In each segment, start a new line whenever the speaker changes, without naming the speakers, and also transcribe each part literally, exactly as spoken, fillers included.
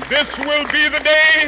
This will be the day,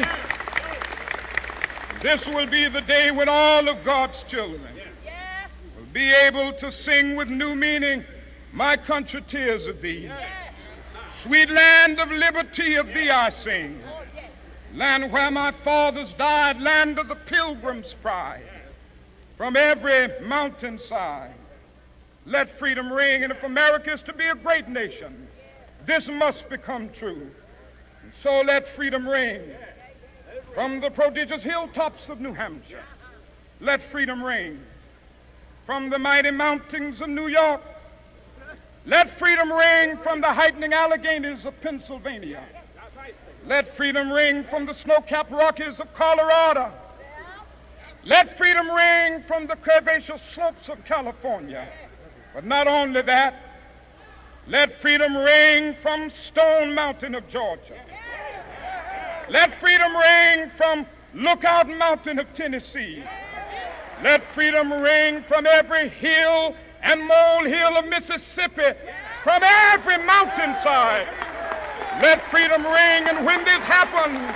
this will be the day when all of God's children will be able to sing with new meaning, my country, tears of thee. Sweet land of liberty, of thee I sing. Land where my fathers died, land of the pilgrim's pride. From every mountainside, let freedom ring. And if America is to be a great nation, this must become true. And so let freedom ring. From the prodigious hilltops of New Hampshire, let freedom ring. From the mighty mountains of New York, let freedom ring. From the heightening Alleghanies of Pennsylvania, let freedom ring. From the snow-capped Rockies of Colorado, let freedom ring. From the curvaceous slopes of California. But not only that, let freedom ring from Stone Mountain of Georgia. Let freedom ring from Lookout Mountain of Tennessee. Let freedom ring from every hill and molehill of Mississippi, from every mountainside. Let freedom ring. And when this happens,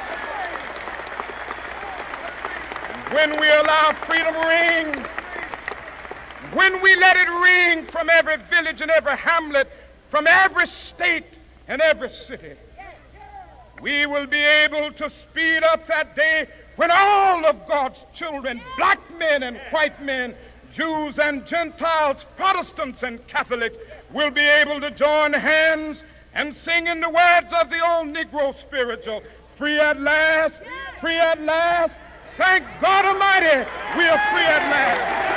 when we allow freedom ring, when we let it ring from every village and every hamlet, from every state and every city, we will be able to speed up that day when all of God's children, black men and white men, Jews and Gentiles, Protestants and Catholics, will be able to join hands and sing in the words of the old Negro spiritual, free at last, free at last. Thank God Almighty, we are free at last.